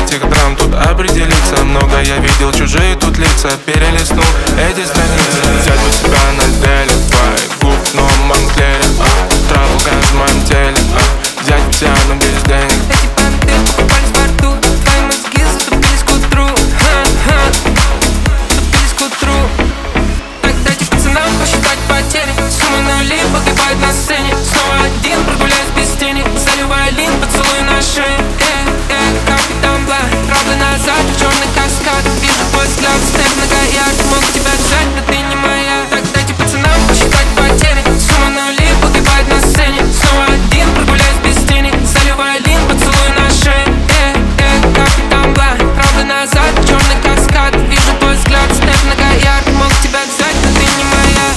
этих драм тут определиться. Много я видел, чужие тут лица. Перелистнул эти страницы. Взять у себя на деле твоих губ в новом манклере, траву в моем теле, взять тебя, но без денег. Эти понты покупались в порту, твои мозги затупились к утру, затупились к утру. Так дайте пацанам посчитать потери. Суммы нули погибают на сцене. Снова один, прогуляюсь без тени. Заливаю лин, поцелуй на шее. Капитан Бла, правда назад, черный каскад. Вижу твой взгляд, степ на гаяк. Мог тебя взять, но ты не моя. Так дайте пацанам посчитать потери. Суммы нули погибают на сцене. Снова один, прогуляюсь без тени. Заливаю лин, поцелуй на шее. Капитан Бла, правда назад, черный каскад. Вижу твой взгляд, степ на гаяк. Мог тебя взять, но ты не моя.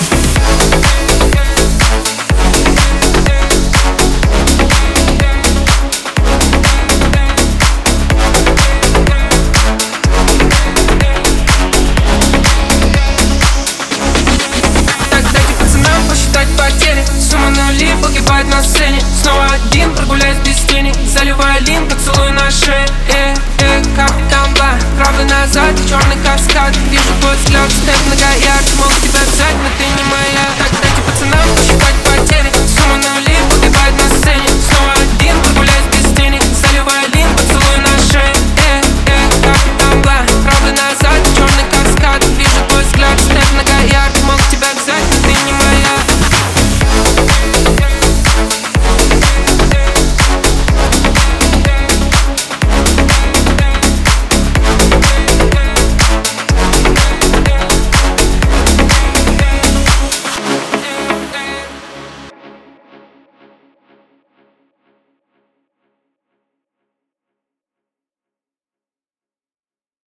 Сумма нули погибает на сцене. Снова один, прогуляюсь без тени. Заливаю лин, поцелуй на шее. Капитан Бла, правда назад, черный каскад. Вижу твой взгляд, степ